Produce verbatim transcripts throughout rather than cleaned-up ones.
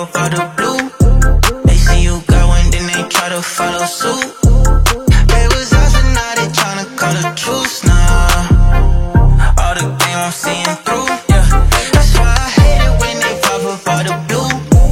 up out the blue. They see you got one, then they try to follow suit. They was us, but now they tryna call the truce now. All the game I'm seeing through, yeah. That's why I hate it when they pop up out the blue.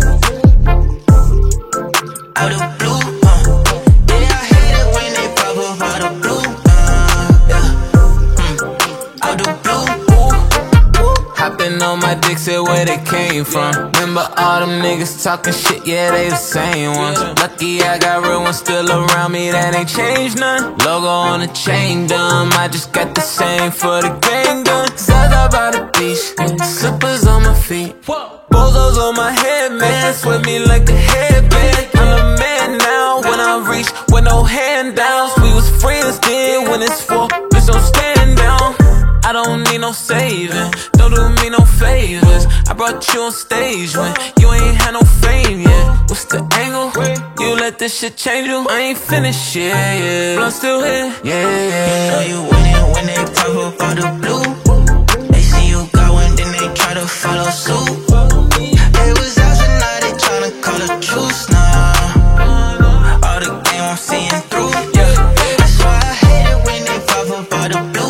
Out the blue, uh. Yeah, I hate it when they pop up out the blue, uh, yeah. Mm. Out the blue. Hopping on my dick, said where they came from. Remember all them niggas talking shit, yeah, they the same ones. Lucky I got real ones still around me, that ain't changed none. Logo on the chain, dumb, I just got the same for the gang done. Zaza by the beach, slippers on my feet, bozos on my head, man, sweat me like a headband. I'm a man now, when I reach with no handouts. We was friends then, when it's for, bitch don't stand down. I don't need no saving, don't do me no favors. I brought you on stage when you ain't had no fame yet. What's the angle? You let this shit change you? I ain't finished yet, yeah. But I'm still here, yeah, yeah. You know you winning when they pop up out the blue. They see you got one, then they try to follow suit. They was us, but now they tryna call the truce now. All the game I'm seeing through, yeah. That's why I hate it when they pop up out the blue.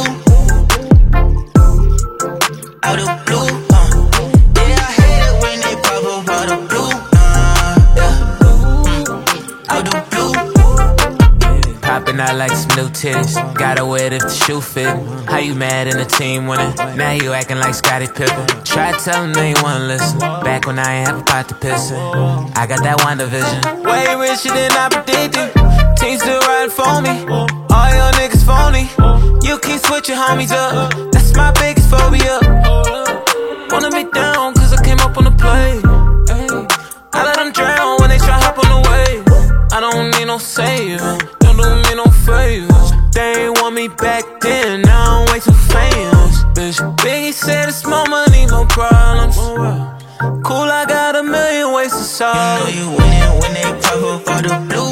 Out the blue, uh. Yeah, I hate it when they pop up out the blue, uh, yeah. Mm. Out the blue. Popping out like some new titties. Gotta wear it if the shoe fit. How you mad in the team winning? Now you acting like Scottie Pippen. Try to tell them they ain't wanna listen. Back when I ain't have a pot to piss in. I got that one division. Way richer than I predicted. Team still riding for me. All your niggas phony. You keep switching homies up. That's my biggest phobia. Wanna be down cause I came up on the play. I let them drown when they try hop on the wave. I don't need no saving, don't do me no favors. They ain't want me back then, now I'm way too famous. Bitch, Biggie said it's more money, no problems. Cool, I got a million ways to solve. You know you winning when they pop up out the blue.